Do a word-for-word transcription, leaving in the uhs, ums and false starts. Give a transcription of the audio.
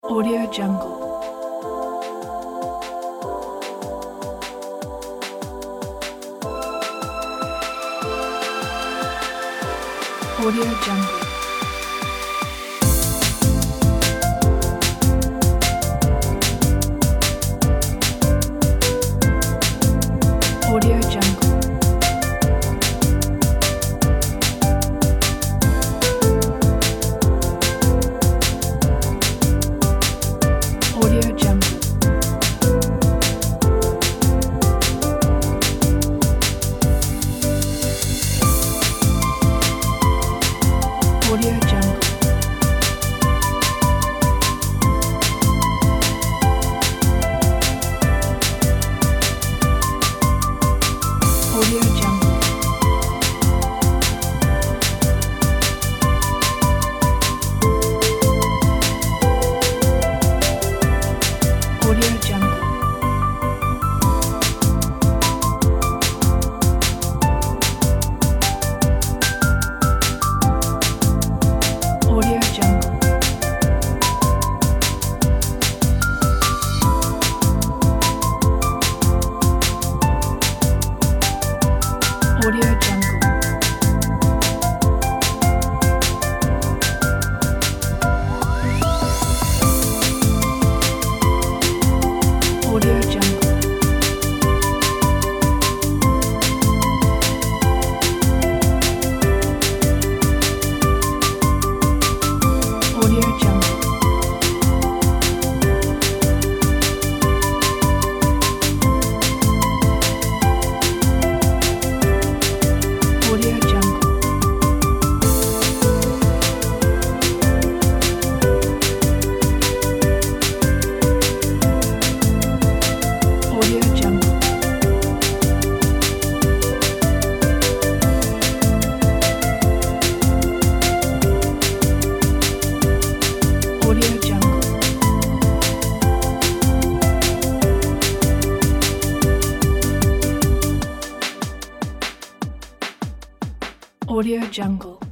Audio Jungle. Audio Jungle. Audio Jungle. Audio Jungle. Audio Jungle. Audio Jungle. Audio Jungle. Audio Jungle. Audio Jungle. Audio Jungle. Audio Jungle. Audio Jungle. Audio Jungle. Audio Jungle. Audio Jungle.